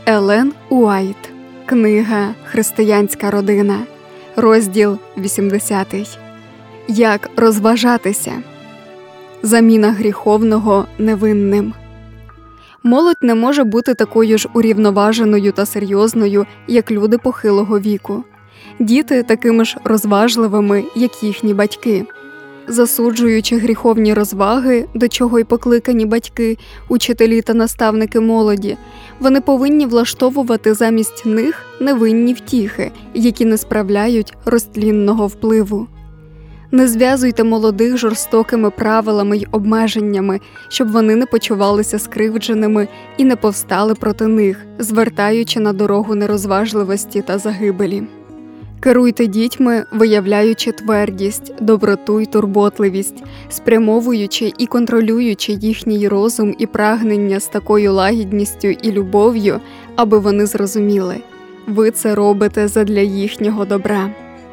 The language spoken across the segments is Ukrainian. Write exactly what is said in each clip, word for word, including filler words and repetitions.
Елен Уайт. Книга «Християнська родина». Розділ вісімдесятий. Як розважатися. Заміна гріховного невинним. Молодь не може бути такою ж урівноваженою та серйозною, як люди похилого віку. Діти такими ж розважливими, як їхні батьки. Засуджуючи гріховні розваги, до чого й покликані батьки, учителі та наставники молоді, вони повинні влаштовувати замість них невинні втіхи, які не справляють розтлінного впливу. Не зв'язуйте молодих жорстокими правилами й обмеженнями, щоб вони не почувалися скривдженими і не повстали проти них, звертаючи на дорогу нерозважливості та загибелі. Керуйте дітьми, виявляючи твердість, доброту й турботливість, спрямовуючи і контролюючи їхній розум і прагнення з такою лагідністю і любов'ю, аби вони зрозуміли – ви це робите задля їхнього добра.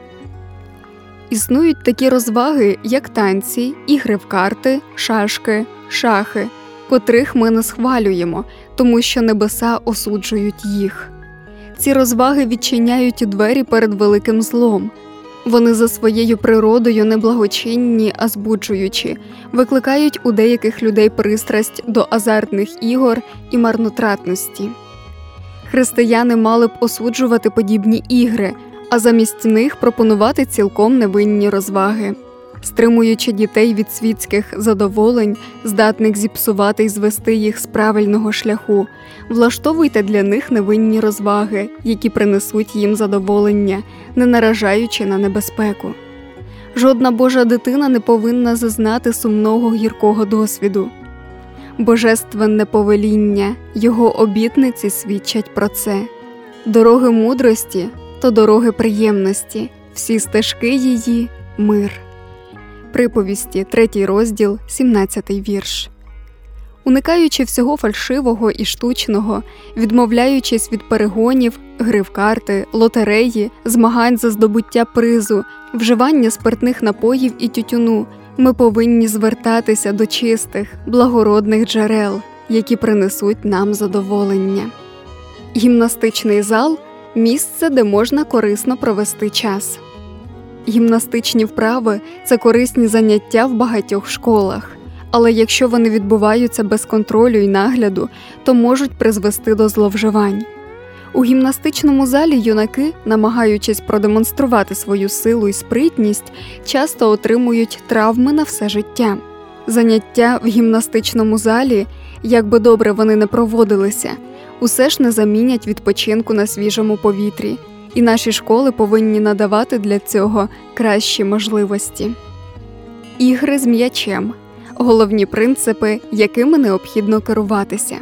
Існують такі розваги, як танці, ігри в карти, шашки, шахи, котрих ми не схвалюємо, тому що небеса осуджують їх. Ці розваги відчиняють двері перед великим злом. Вони за своєю природою неблагочинні, а збуджуючі, викликають у деяких людей пристрасть до азартних ігор і марнотратності. Християни мали б осуджувати подібні ігри, а замість них пропонувати цілком невинні розваги. Стримуючи дітей від світських задоволень, здатних зіпсувати й звести їх з правильного шляху, влаштовуйте для них невинні розваги, які принесуть їм задоволення, не наражаючи на небезпеку. Жодна Божа дитина не повинна зазнати сумного гіркого досвіду. Божественне повеління, його обітниці свідчать про це. Дороги мудрості – то дороги приємності, всі стежки її – мир. Приповісті, третій розділ, сімнадцятий вірш. Уникаючи всього фальшивого і штучного, відмовляючись від перегонів, гри в карти, лотереї, змагань за здобуття призу, вживання спиртних напоїв і тютюну, ми повинні звертатися до чистих, благородних джерел, які принесуть нам задоволення. Гімнастичний зал – місце, де можна корисно провести час. Гімнастичні вправи – це корисні заняття в багатьох школах, але якщо вони відбуваються без контролю і нагляду, то можуть призвести до зловживань. У гімнастичному залі юнаки, намагаючись продемонструвати свою силу і спритність, часто отримують травми на все життя. Заняття в гімнастичному залі, як би добре вони не проводилися, усе ж не замінять відпочинку на свіжому повітрі, і наші школи повинні надавати для цього кращі можливості. Ігри з м'ячем – головні принципи, якими необхідно керуватися.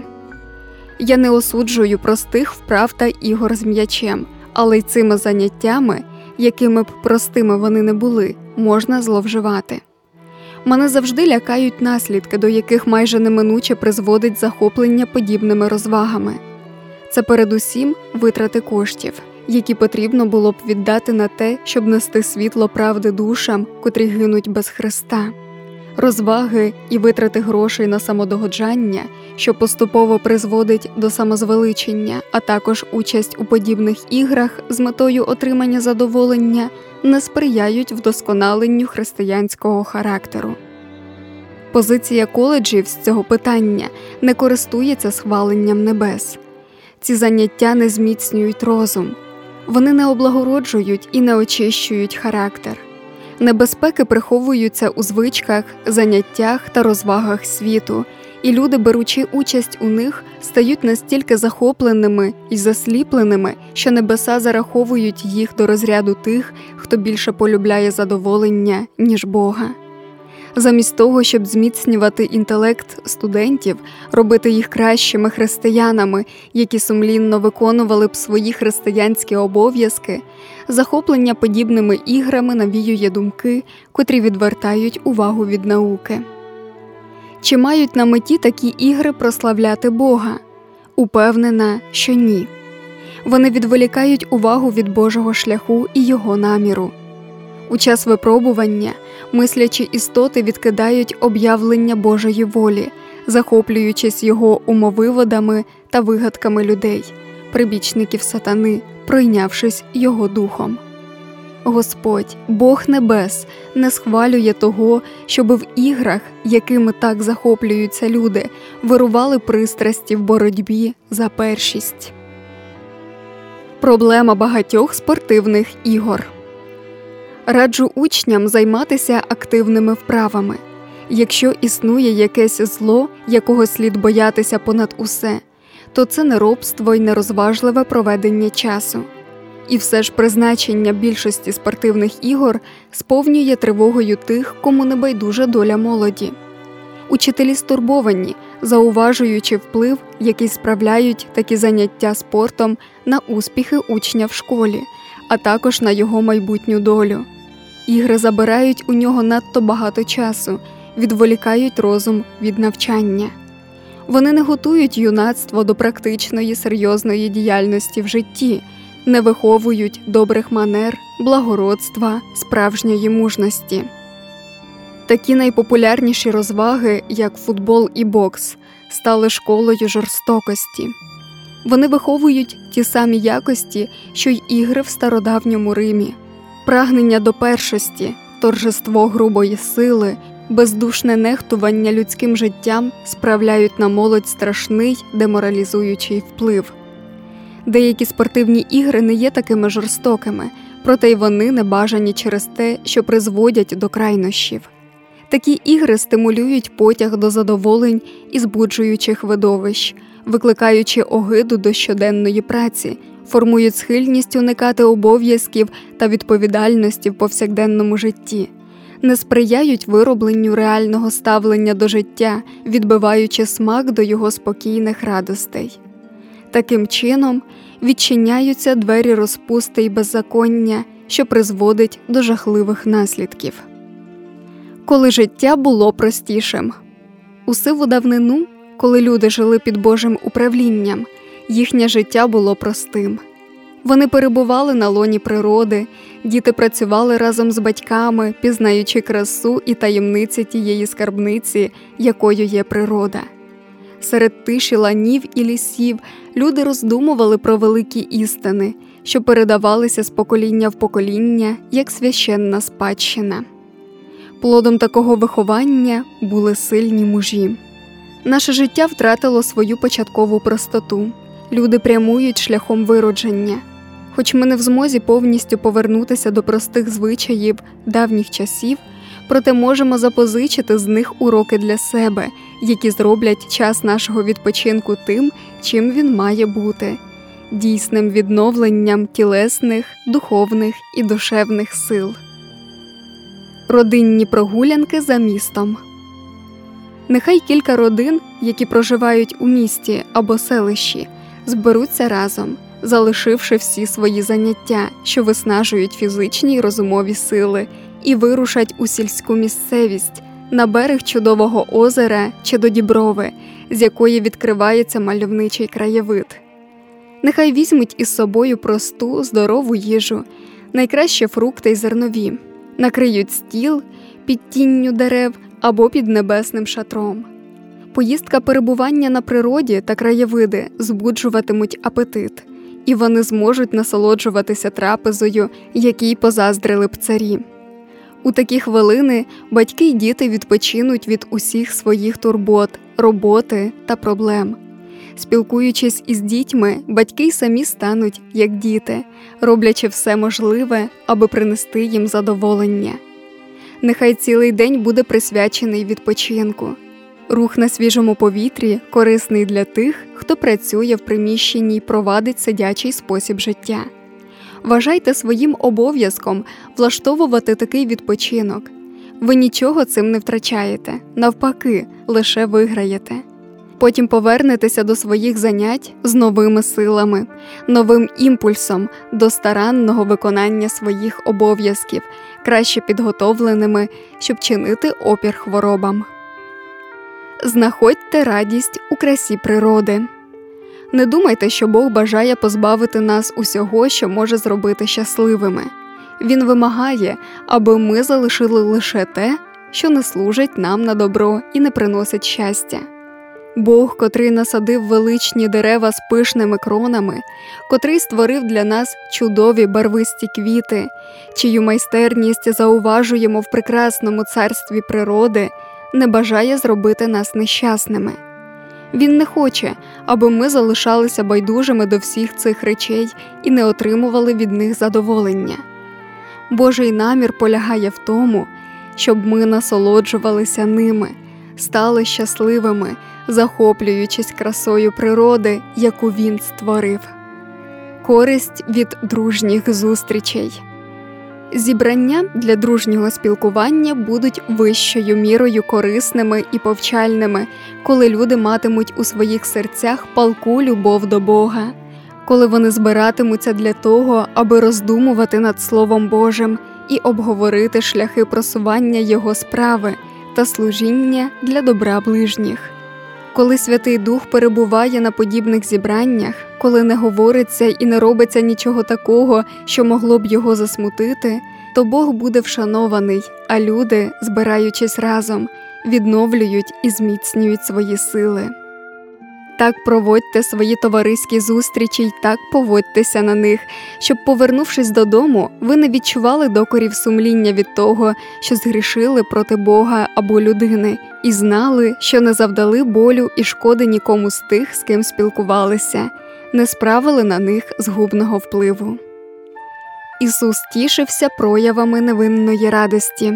Я не осуджую простих вправ та ігор з м'ячем, але й цими заняттями, якими б простими вони не були, можна зловживати. Мене завжди лякають наслідки, до яких майже неминуче призводить захоплення подібними розвагами. Це передусім витрати коштів, які потрібно було б віддати на те, щоб нести світло правди душам, котрі гинуть без Христа. Розваги і витрати грошей на самодогоджання, що поступово призводить до самозвеличення, а також участь у подібних іграх з метою отримання задоволення, не сприяють вдосконаленню християнського характеру. Позиція коледжів з цього питання не користується схваленням небес. Ці заняття не зміцнюють розум. Вони не облагороджують і не очищують характер. Небезпеки приховуються у звичках, заняттях та розвагах світу, і люди, беручи участь у них, стають настільки захопленими і засліпленими, що небеса зараховують їх до розряду тих, хто більше полюбляє задоволення, ніж Бога. Замість того, щоб зміцнювати інтелект студентів, робити їх кращими християнами, які сумлінно виконували б свої християнські обов'язки, захоплення подібними іграми навіює думки, котрі відвертають увагу від науки. Чи мають на меті такі ігри прославляти Бога? Упевнена, що ні. Вони відволікають увагу від Божого шляху і Його наміру. У час випробування мислячі істоти відкидають об'явлення Божої волі, захоплюючись його умовиводами та вигадками людей, прибічників сатани, пройнявшись його духом. Господь, Бог небес, не схвалює того, щоби в іграх, якими так захоплюються люди, вирували пристрасті в боротьбі за першість. Проблема багатьох спортивних ігор. Раджу учням займатися активними вправами. Якщо існує якесь зло, якого слід боятися понад усе, то це неробство й нерозважливе проведення часу. І все ж призначення більшості спортивних ігор сповнює тривогою тих, кому не байдужа доля молоді. Учителі стурбовані, зауважуючи вплив, який справляють такі заняття спортом на успіхи учня в школі, а також на його майбутню долю. Ігри забирають у нього надто багато часу, відволікають розум від навчання. Вони не готують юнацтво до практичної серйозної діяльності в житті, не виховують добрих манер, благородства, справжньої мужності. Такі найпопулярніші розваги, як футбол і бокс, стали школою жорстокості. Вони виховують ті самі якості, що й ігри в стародавньому Римі. Прагнення до першості, торжество грубої сили, бездушне нехтування людським життям справляють на молодь страшний деморалізуючий вплив. Деякі спортивні ігри не є такими жорстокими, проте й вони небажані через те, що призводять до крайнощів. Такі ігри стимулюють потяг до задоволень і збуджуючих видовищ, викликаючи огиду до щоденної праці, формують схильність уникати обов'язків та відповідальності в повсякденному житті, не сприяють виробленню реального ставлення до життя, відбиваючи смак до його спокійних радостей. Таким чином, відчиняються двері розпусти й беззаконня, що призводить до жахливих наслідків. Коли життя було простішим. У сиву давнину, коли люди жили під Божим управлінням, їхнє життя було простим. Вони перебували на лоні природи, діти працювали разом з батьками, пізнаючи красу і таємниці тієї скарбниці, якою є природа. Серед тиші ланів і лісів люди роздумували про великі істини, що передавалися з покоління в покоління, як священна спадщина. Плодом такого виховання були сильні мужі. Наше життя втратило свою початкову простоту. Люди прямують шляхом виродження. Хоч ми не в змозі повністю повернутися до простих звичаїв давніх часів, проте можемо запозичити з них уроки для себе, які зроблять час нашого відпочинку тим, чим він має бути – дійсним відновленням тілесних, духовних і душевних сил. Родинні прогулянки за містом. Нехай кілька родин, які проживають у місті або селищі, зберуться разом, залишивши всі свої заняття, що виснажують фізичні й розумові сили, і вирушать у сільську місцевість, на берег чудового озера чи до Діброви, з якої відкривається мальовничий краєвид. Нехай візьмуть із собою просту, здорову їжу, найкраще фрукти й зернові, накриють стіл під тінню дерев або під небесним шатром. Поїздка перебування на природі та краєвиди збуджуватимуть апетит, і вони зможуть насолоджуватися трапезою, якій позаздрили б царі. У такі хвилини батьки й діти відпочинуть від усіх своїх турбот, роботи та проблем. Спілкуючись із дітьми, батьки й самі стануть, як діти, роблячи все можливе, аби принести їм задоволення. Нехай цілий день буде присвячений відпочинку. Рух на свіжому повітрі корисний для тих, хто працює в приміщенні й провадить сидячий спосіб життя. Вважайте своїм обов'язком влаштовувати такий відпочинок. Ви нічого цим не втрачаєте, навпаки, лише виграєте. Потім повернетеся до своїх занять з новими силами, новим імпульсом до старанного виконання своїх обов'язків, краще підготовленими, щоб чинити опір хворобам. Знаходьте радість у красі природи. Не думайте, що Бог бажає позбавити нас усього, що може зробити щасливими. Він вимагає, аби ми залишили лише те, що не служить нам на добро і не приносить щастя. Бог, котрий насадив величні дерева з пишними кронами, котрий створив для нас чудові барвисті квіти, чию майстерність зауважуємо в прекрасному царстві природи, не бажає зробити нас нещасними. Він не хоче, аби ми залишалися байдужими до всіх цих речей і не отримували від них задоволення. Божий намір полягає в тому, щоб ми насолоджувалися ними, стали щасливими, захоплюючись красою природи, яку Він створив. Користь від дружніх зустрічей. Зібрання для дружнього спілкування будуть вищою мірою корисними і повчальними, коли люди матимуть у своїх серцях палку любов до Бога, коли вони збиратимуться для того, аби роздумувати над Словом Божим і обговорити шляхи просування Його справи та служіння для добра ближніх. Коли Святий Дух перебуває на подібних зібраннях, коли не говориться і не робиться нічого такого, що могло б його засмутити, то Бог буде вшанований, а люди, збираючись разом, відновлюють і зміцнюють свої сили. Так проводьте свої товариські зустрічі й так поводьтеся на них, щоб, повернувшись додому, ви не відчували докорів сумління від того, що згрішили проти Бога або людини, і знали, що не завдали болю і шкоди нікому з тих, з ким спілкувалися, не справили на них згубного впливу. Ісус тішився проявами невинної радості.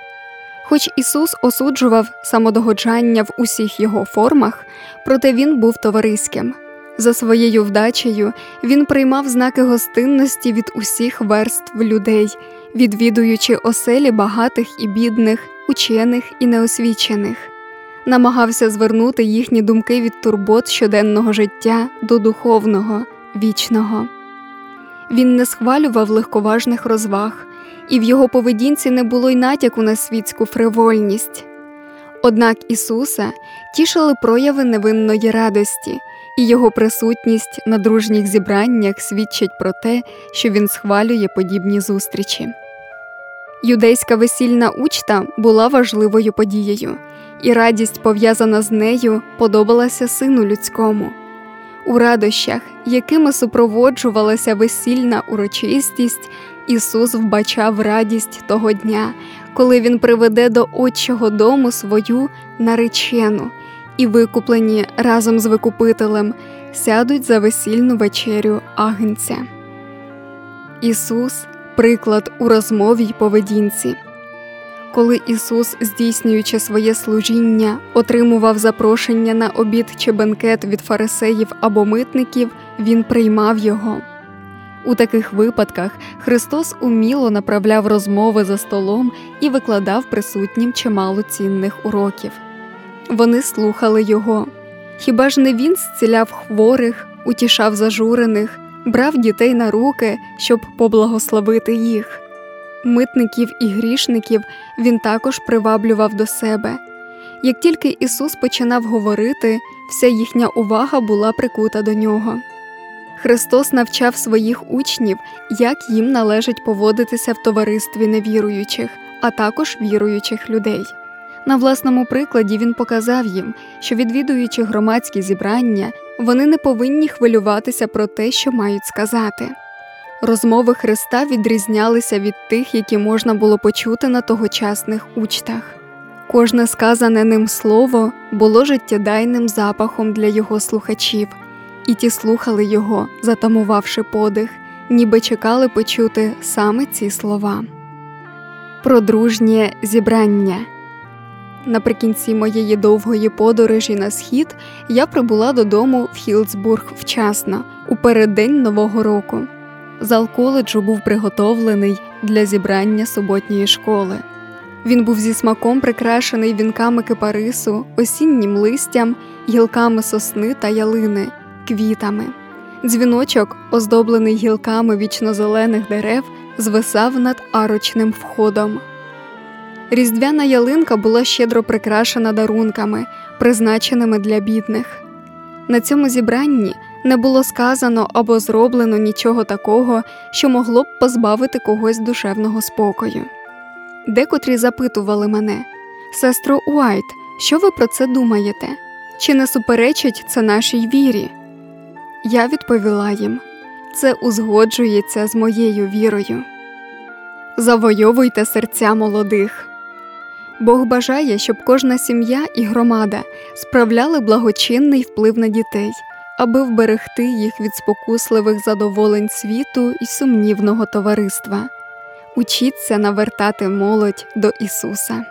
Хоч Ісус осуджував самодогоджання в усіх його формах, проте Він був товариським. За своєю вдачею Він приймав знаки гостинності від усіх верств людей, відвідуючи оселі багатих і бідних, учених і неосвічених. Намагався звернути їхні думки від турбот щоденного життя до духовного, вічного. Він не схвалював легковажних розваг, і в його поведінці не було й натяку на світську фривольність. Однак Ісуса тішили прояви невинної радості, і його присутність на дружніх зібраннях свідчить про те, що він схвалює подібні зустрічі. Юдейська весільна учта була важливою подією, і радість, пов'язана з нею, подобалася Сину Людському. У радощах, якими супроводжувалася весільна урочистість, Ісус вбачав радість того дня, коли Він приведе до Отчого дому свою наречену, і викуплені разом з Викупителем сядуть за весільну вечерю Агнця. Ісус – приклад у розмові й поведінці. Коли Ісус, здійснюючи своє служіння, отримував запрошення на обід чи бенкет від фарисеїв або митників, Він приймав його. У таких випадках Христос уміло направляв розмови за столом і викладав присутнім чимало цінних уроків. Вони слухали Його. Хіба ж не Він зціляв хворих, утішав зажурених, брав дітей на руки, щоб поблагословити їх? Митників і грішників Він також приваблював до себе. Як тільки Ісус починав говорити, вся їхня увага була прикута до Нього. Христос навчав своїх учнів, як їм належить поводитися в товаристві невіруючих, а також віруючих людей. На власному прикладі Він показав їм, що, відвідуючи громадські зібрання, вони не повинні хвилюватися про те, що мають сказати. Розмови Христа відрізнялися від тих, які можна було почути на тогочасних учтах. Кожне сказане ним слово було життєдайним запахом для його слухачів, і ті слухали його, затамувавши подих, ніби чекали почути саме ці слова. Про дружнє зібрання. Наприкінці моєї довгої подорожі на схід я прибула додому в Хілдсбург вчасно, у переддень Нового року. Зал коледжу був приготовлений для зібрання суботньої школи. Він був зі смаком прикрашений вінками кипарису, осіннім листям, гілками сосни та ялини, квітами. Дзвіночок, оздоблений гілками вічнозелених дерев, звисав над арочним входом. Різдвяна ялинка була щедро прикрашена дарунками, призначеними для бідних. На цьому зібранні не було сказано або зроблено нічого такого, що могло б позбавити когось душевного спокою. Декотрі запитували мене: «Сестро Уайт, що ви про це думаєте? Чи не суперечить це нашій вірі? Я відповіла їм: це узгоджується з моєю вірою. Завойовуйте серця молодих. Бог бажає, щоб кожна сім'я і громада справляли благочинний вплив на дітей, аби вберегти їх від спокусливих задоволень світу і сумнівного товариства. Учіться навертати молодь до Ісуса.